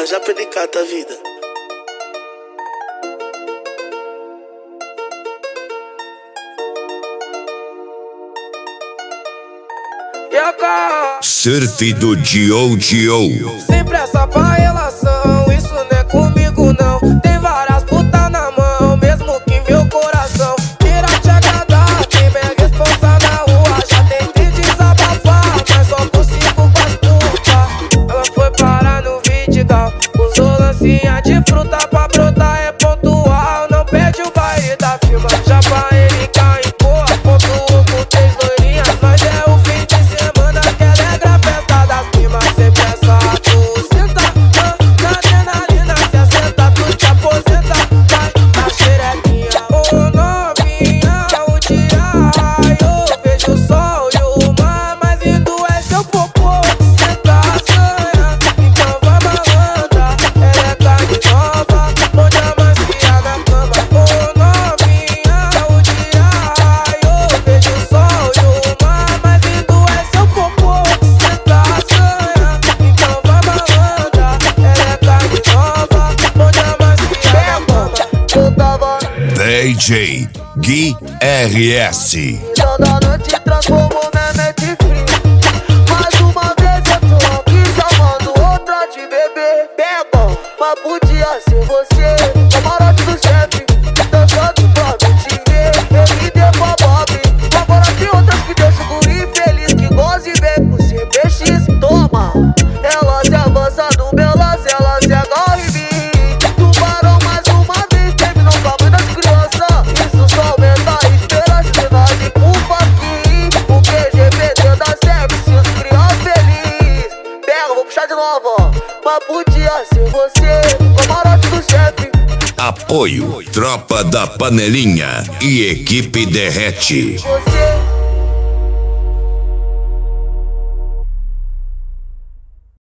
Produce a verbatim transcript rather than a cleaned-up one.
já pedicata a vida. Surtido Dio Dio. Sem pressa pra relação, isso não é comigo não. Tem várias putas na mão, mesmo que meu coração queira te agradar. Quem vem responsa na rua, já tentei desabafar, mas só consigo com as putas. Ela foi parar no Vidigal, usou lancinha de fruta pra brotar, é pontual. Não perde o baile da firma, já pra ele cai em boa. Pontuou com três loirinhas, mas é o fim de semana que alegra a festa das primas. Sem pressa, tu senta, ah, na adrenalina, se assenta, tu te aposenta, vai na xerequinha. Ô novinha, o dia raiou, vejo o sol e o mar, mas lindo é seu popô. Senta a sanha, então vai malandra, ela é carne nova, onde amacia na cama. Ô novinha, o dia raiou, vejo o sol e o mar, mas lindo é seu popô. Senta a sanha, então vai malandra, ela é carne nova, onde amacia na cama. Eu tava D J Gui R S. já da noite transformou minha mente fria. Mais uma vez eu tô aqui chamando outra de bebê. Pega, mas podia ser você, camarote do chefe, dançando pra mim te ver. Ele deu pra Bob, agora tem outras que deixam o guri feliz, que goza e vem pro C B X. Toma, ela se avança no meu lance, ela se agarra em mim. Tubarão mais uma vez, terminou com a mãe das crianças. Isso só aumenta a esperança de nós e culpa aqui. O Q G P T dá certo se os criar feliz. Pega, vou puxar de novo, ó. Mas podia ser você, camarote do chefe. Apoio Tropa da Panelinha e Equipe Derrete. Você